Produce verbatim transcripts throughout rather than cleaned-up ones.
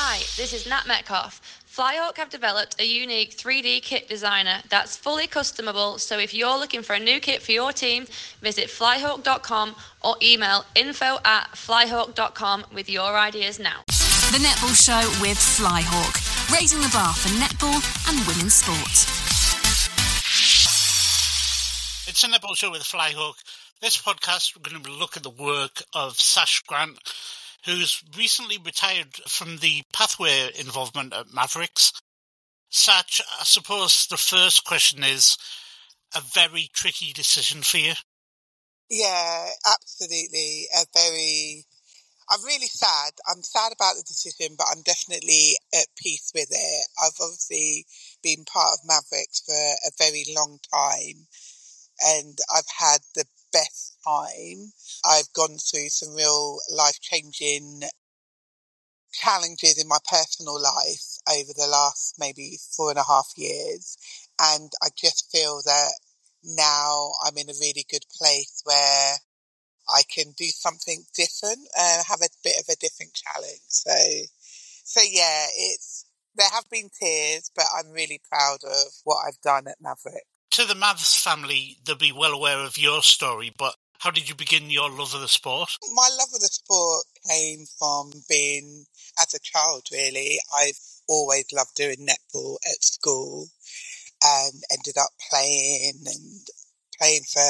Hi, this is Nat Metcalf. Flyhawk have developed a unique three D kit designer that's fully customable, so if you're looking for a new kit for your team, visit flyhawk dot com or email info at flyhawk dot com with your ideas now. The Netball Show with Flyhawk, raising the bar for netball and women's sport. It's a Netball Show with Flyhawk. This podcast, we're going to look at the work of Sash Grant, who's recently retired from the pathway involvement at Mavericks. Satch, I suppose the first question is a very tricky decision for you. Yeah, absolutely. A very... I'm really sad. I'm sad about the decision, but I'm definitely at peace with it. I've obviously been part of Mavericks for a very long time, and I've had the best time. I've gone through some real life-changing challenges in my personal life over the last maybe four and a half years. And I just feel that now I'm in a really good place where I can do something different, uh, have a bit of a different challenge. So, so yeah, it's, there have been tears, but I'm really proud of what I've done at Maverick. To the Mavs family, they'll be well aware of your story, but how did you begin your love of the sport? My love of the sport came from being, as a child, really. I've always loved doing netball at school and ended up playing and playing for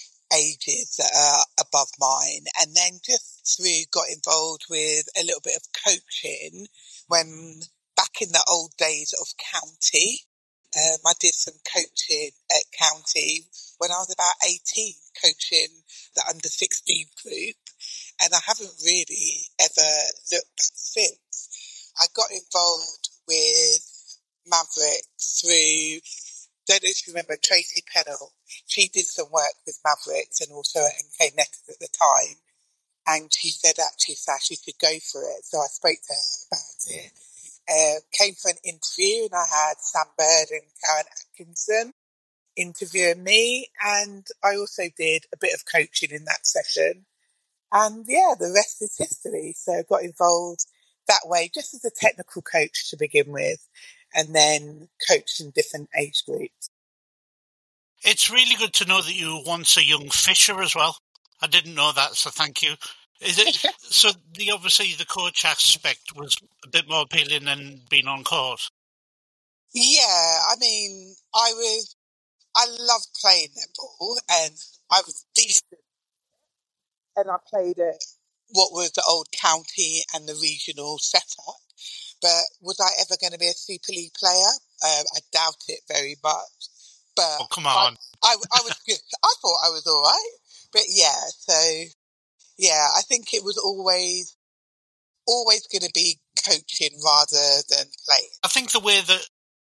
ages that are above mine. And then just through got involved with a little bit of coaching when back in the old days of county. Um, I did some coaching at county when I was about eighteen, coaching the under sixteen group, and I haven't really ever looked back since. I got involved with Mavericks through, don't know if you remember Tracy Pennell. She did some work with Mavericks and also at M K Netters at the time, and she said actually, Sash, you should go for it. So I spoke to her about it. Uh, came for an interview, and I had Sam Bird and Karen Atkinson interviewing me, and I also did a bit of coaching in that session. And yeah, the rest is history. So I got involved that way, just as a technical coach to begin with, and then coached in different age groups. It's really good to know that you were once a young fisher as well. I didn't know that, so thank you. Is it so? The obviously the coach aspect was a bit more appealing than being on court. Yeah, I mean, I was, I loved playing netball, and I was decent, and I played at what was the old county and the regional setup. But was I ever going to be a Super League player? Um, I doubt it very much. But oh, come on, I, I, I was good. I thought I was all right. But yeah, so. Yeah, I think it was always, always going to be coaching rather than playing. I think the way that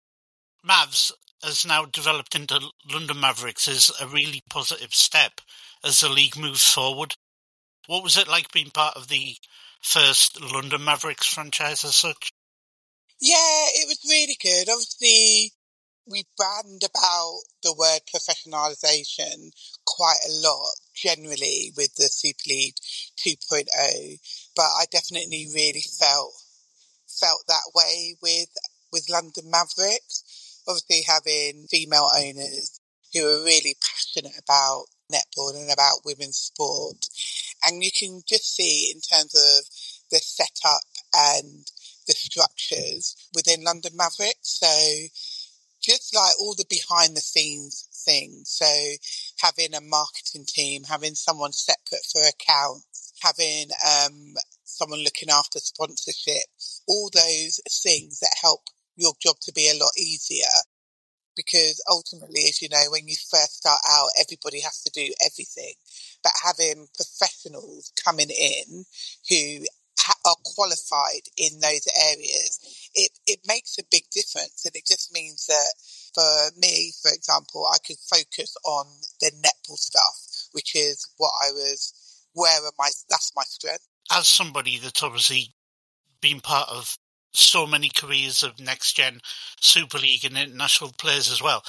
Mavs has now developed into London Mavericks is a really positive step as the league moves forward. What was it like being part of the first London Mavericks franchise as such? Yeah, it was really good. Obviously, we brand about the word professionalisation quite a lot, generally, with the Super League two point oh, but I definitely really felt felt that way with with London Mavericks. Obviously, having female owners who are really passionate about netball and about women's sport, and you can just see in terms of the setup and the structures within London Mavericks. So just like all the behind the scenes things. So having a marketing team, having someone separate for accounts, having um, someone looking after sponsorship, all those things that help your job to be a lot easier. Because ultimately, as you know, when you first start out, everybody has to do everything. But having professionals coming in who ha- are qualified in those areas, it, it makes a big difference. And it just means that for me, for example, I could focus on the netball stuff, which is what I was, where am I, that's my strength. As somebody that's obviously been part of so many careers of Next Gen, Super League and international players as well,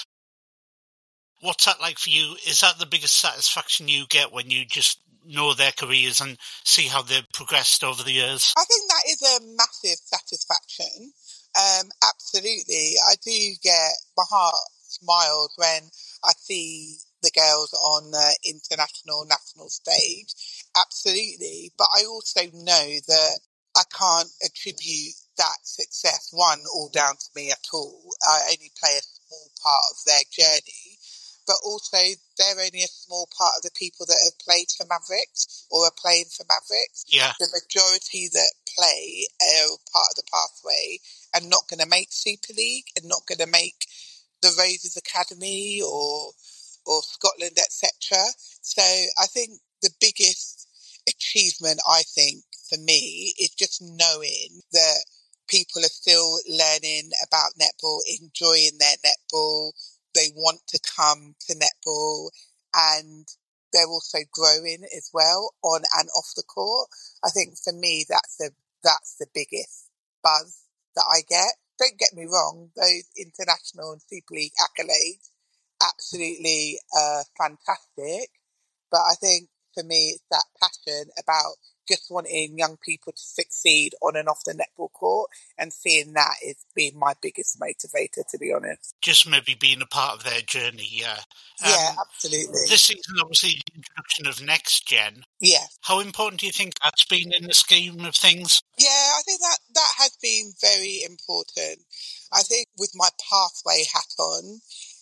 what's that like for you? Is that the biggest satisfaction you get when you just know their careers and see how they've progressed over the years? I think that that is a massive satisfaction. Um, absolutely. I do get my heart smiles when I see the girls on the international, national stage. Absolutely. But I also know that I can't attribute that success, one, all down to me at all. I only play a small part of their journey, but also they're only a small part of the people that have played for Mavericks or are playing for Mavericks. Yeah. The majority that play are part of the pathway and not going to make Super League and not going to make the Roses Academy or or Scotland, et cetera. So I think the biggest achievement, I think, for me, is just knowing that people are still learning about netball, enjoying their netball. They want to come to netball, and they're also growing as well on and off the court. I think for me, that's the that's the biggest buzz that I get. Don't get me wrong; those international and Super League accolades, absolutely uh, fantastic. But I think for me, it's that passion about just wanting young people to succeed on and off the netball court, and seeing that is being my biggest motivator, to be honest. Just maybe being a part of their journey, yeah. Um, yeah, absolutely. This season, obviously, the introduction of Next Gen. Yeah. How important do you think that's been in the scheme of things? Yeah, I think that, that has been very important. I think with my pathway hat on,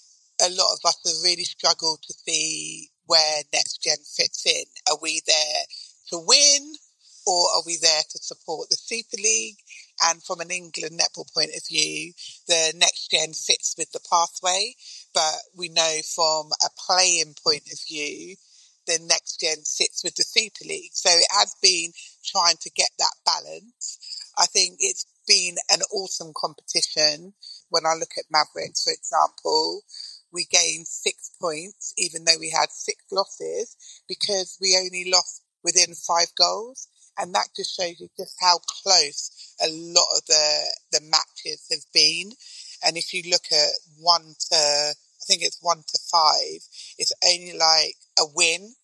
a lot of us have really struggled to see where Next Gen fits in. Are we there to win, or are we there to support the Super League? And from an England netball point of view, the Next Gen fits with the pathway. But we know from a playing point of view, the Next Gen sits with the Super League. So it has been trying to get that balance. I think it's been an awesome competition. When I look at Mavericks, for example, we gained six points, even though we had six losses, because we only lost within five goals. And that just shows you just how close a lot of the, the matches have been. And if you look at one to, I think it's one to five, it's only like a win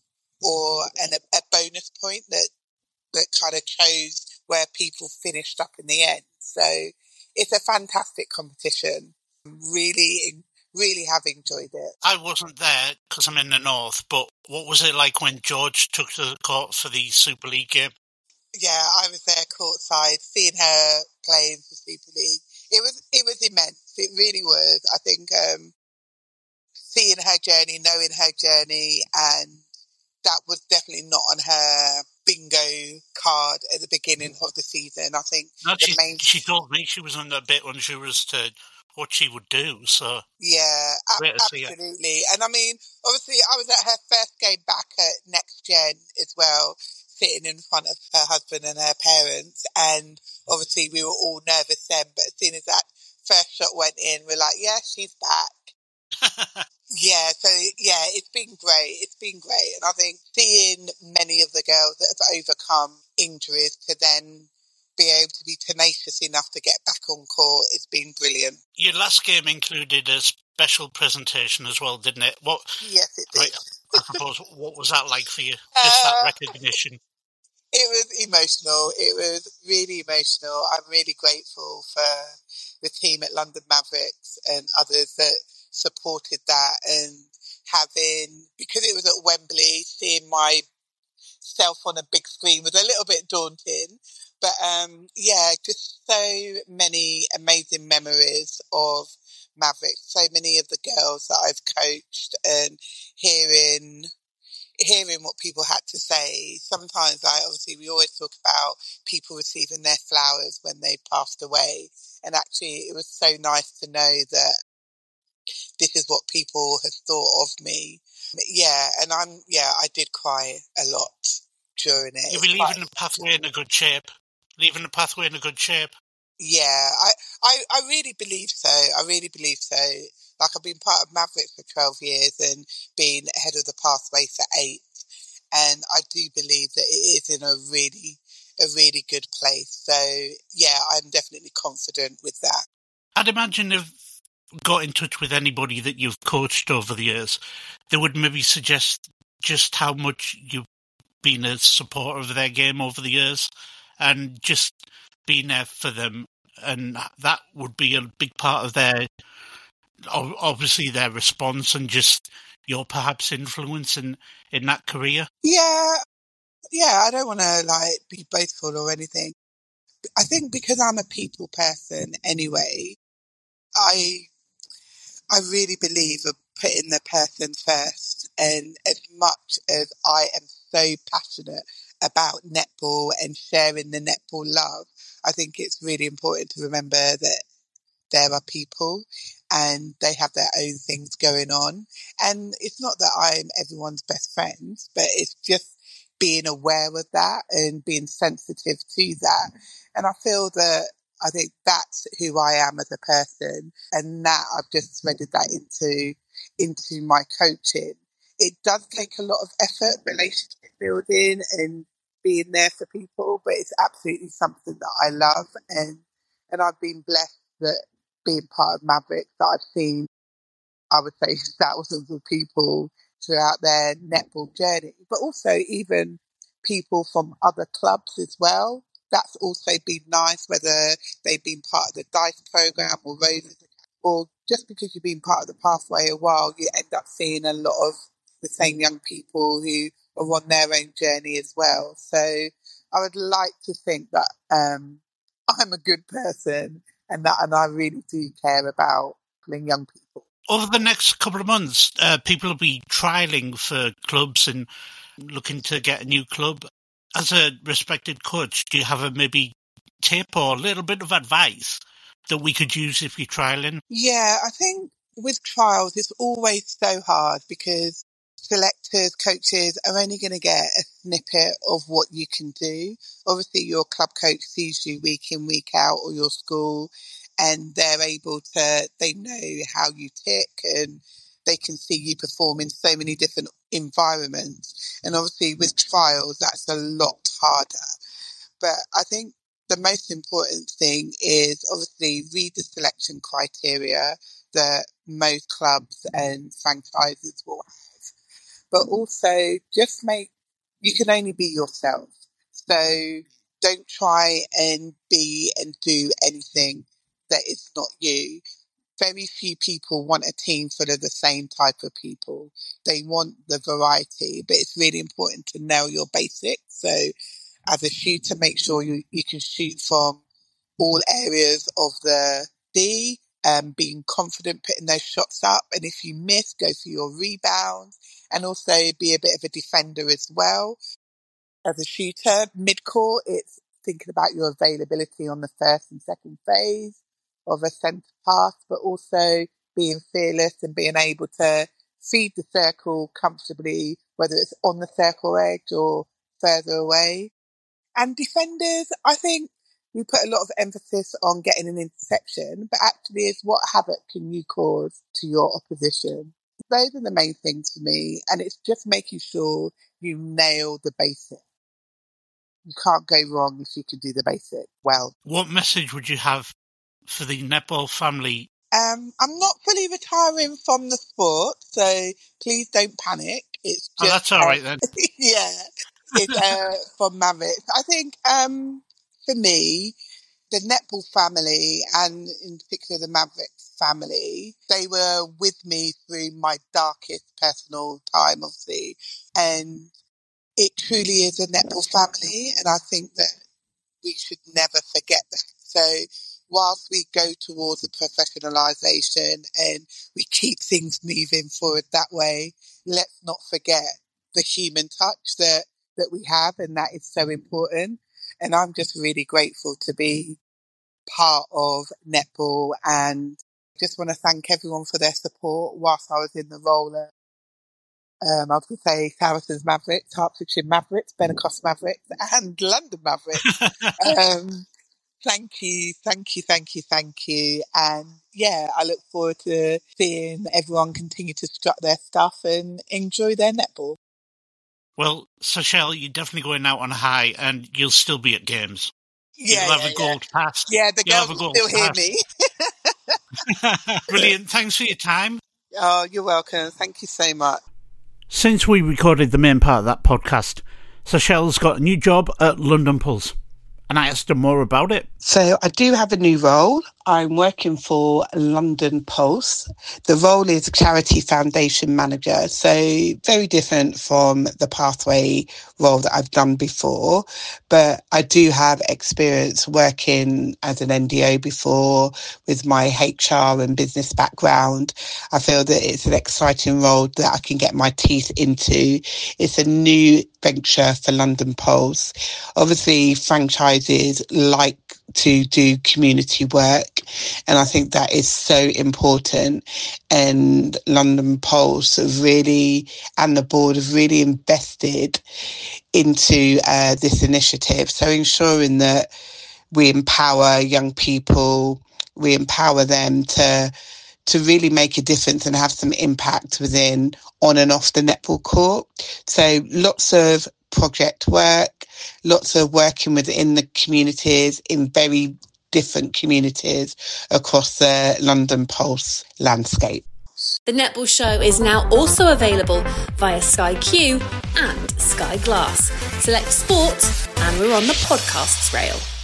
or an, a, a bonus point that, that kind of shows where people finished up in the end. So it's a fantastic competition. Really, really have enjoyed it. I wasn't there because I'm in the north, but what was it like when George took to the court for the Super League game? Yeah, I was there courtside, seeing her playing for Super League. It was it was immense. It really was. I think um, seeing her journey, knowing her journey, and that was definitely not on her bingo card at the beginning of the season. I think no, the she, main... she told me she was a bit unsure as to what she would do. So yeah, a- absolutely. And I mean, obviously, I was at her first game back at Next Gen as well, sitting in front of her husband and her parents, and obviously we were all nervous then. But as soon as that first shot went in, we're like, yeah, she's back. Yeah, so yeah, it's been great. It's been great. And I think seeing many of the girls that have overcome injuries to then be able to be tenacious enough to get back on court, it's been brilliant. Your last game included a special presentation as well, didn't it? What? Yes, it did. Right, I suppose, what was that like for you? Just uh, that recognition. It was emotional. It was really emotional. I'm really grateful for the team at London Mavericks and others that supported that, and having, because it was at Wembley, seeing myself on a big screen was a little bit daunting. But um, yeah, just so many amazing memories of Mavericks, so many of the girls that I've coached, and hearing hearing what people had to say. Sometimes, I obviously, we always talk about people receiving their flowers when they passed away. And actually, it was so nice to know that this is what people have thought of me. Yeah, and I'm, yeah, I did cry a lot during it. You'll be leaving the pathway in a good shape. Leaving the pathway in a good shape. Yeah, I, I, I really believe so. I really believe so. Like, I've been part of Mavericks for twelve years and been ahead of the pathway for eight. And I do believe that it is in a really, a really good place. So, yeah, I'm definitely confident with that. I'd imagine if got in touch with anybody that you've coached over the years, they would maybe suggest just how much you've been a supporter of their game over the years. and just being there for them. And that would be a big part of their, obviously their response and just your perhaps influence in, in that career. Yeah, yeah, I don't want to like be boastful or anything. I think because I'm a people person anyway, I I really believe in putting the person first. And as much as I am so passionate about netball and sharing the netball love, I think it's really important to remember that there are people and they have their own things going on. And it's not that I'm everyone's best friend, but it's just being aware of that and being sensitive to that. And I feel that I think that's who I am as a person. And that I've just threaded that into, into my coaching. It does take a lot of effort, relationship building and being there for people, but it's absolutely something that I love. And, and I've been blessed that being part of Mavericks, that I've seen, I would say, thousands of people throughout their netball journey, but also even people from other clubs as well. That's also been nice, whether they've been part of the DICE program or Rovers, or just because you've been part of the pathway a while, you end up seeing a lot of the same young people who are on their own journey as well. So I would like to think that um, I'm a good person and that and I really do care about young people. Over the next couple of months, uh, people will be trialling for clubs and looking to get a new club. As a respected coach, do you have a maybe tip or a little bit of advice that we could use if we're trialling? Yeah, I think with trials, it's always so hard because selectors, coaches are only going to get a snippet of what you can do. Obviously, your club coach sees you week in, week out, or your school, and they're able to, they know how you tick and they can see you perform in so many different environments. And obviously with trials, that's a lot harder. But I think the most important thing is obviously read the selection criteria that most clubs and franchises will have. But also just make, you can only be yourself. So don't try and be and do anything that is not you. Very few people want a team full of the same type of people. They want the variety, but it's really important to nail your basics. So as a shooter, make sure you, you can shoot from all areas of the D, um, being confident putting those shots up. And if you miss, go for your rebounds and also be a bit of a defender as well. As a shooter, mid-court, it's thinking about your availability on the first and second phase of a centre pass, but also being fearless and being able to feed the circle comfortably, whether it's on the circle edge or further away. And defenders, I think we put a lot of emphasis on getting an interception, but actually it's what havoc can you cause to your opposition. Those are the main things for me, and it's just making sure you nail the basics. You can't go wrong if you can do the basic well. What message would you have for the netball family? Um, I'm not fully retiring from the sport, so please don't panic. It's just, oh, that's all right then. yeah, it's uh, from Mavericks. I think um, for me, the netball family, and in particular the Mavericks family, they were with me through my darkest personal time, obviously, and it truly is a netball family, and I think that we should never forget that. So whilst we go towards a professionalisation and we keep things moving forward that way, let's not forget the human touch that, that we have, and that is so important. And I'm just really grateful to be part of netball, and just want to thank everyone for their support whilst I was in the role of Um, I was going to say Saracens Mavericks, Hertfordshire Mavericks, Benacross Mavericks, and London Mavericks. um, thank you, thank you, thank you, thank you. And yeah, I look forward to seeing everyone continue to strut their stuff and enjoy their netball. Well, Sashelle, you're definitely going out on a high, and you'll still be at games. Yeah, You'll have yeah, a gold yeah. pass. Yeah, the You'll girls will still hear me. Brilliant. Thanks for your time. Oh, you're welcome. Thank you so much. Since we recorded the main part of that podcast, Sashelle's got a new job at London Pulse, and I asked her more about it. So I do have a new role. I'm working for London Pulse. The role is Charity Foundation Manager, so very different from the Pathway role that I've done before. But I do have experience working as an N D O before with my H R and business background. I feel that it's an exciting role that I can get my teeth into. It's a new venture for London Pulse. Obviously, franchises like to do community work, and I think that is so important. And London Pulse really, and the board have really invested into uh, this initiative. So ensuring that we empower young people, we empower them to to really make a difference and have some impact within, on and off the netball court. So lots of project work, lots of working within the communities, in very different communities across the London Pulse landscape. The Netball Show is now also available via Sky Q and Sky Glass. Select sport, and we're on the podcasts rail.